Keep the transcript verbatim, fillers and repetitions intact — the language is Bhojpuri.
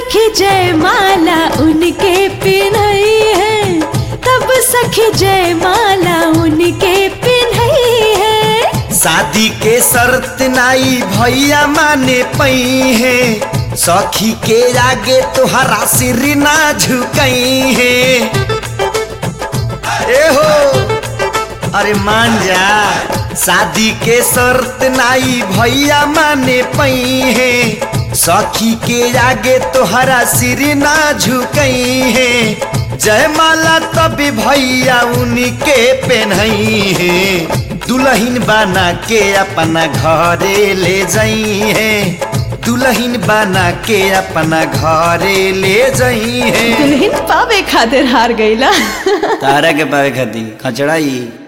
सखी जयमाला उनके पिन्हई है, तब सखी जयमाला उनके पिन्हई है। शादी के शर्त नाई भैया माने पई है, सखी के आगे तुहरा सिर ना झुकई है। ए हो अरे मान जा, शादी के शर्त नाई भैया माने पई है, सखी के आगे तुहरा सिर ना झुकई है। जयमाला तभी भैया उनके पहनई है, दुल्हन बना के अपना घरे ले जाई है, दुल्हन बना के अपना घरे ले जाई है। दुल्हन पावे खातिर हार गईला। तारा के पावे खातिर खचड़ाई।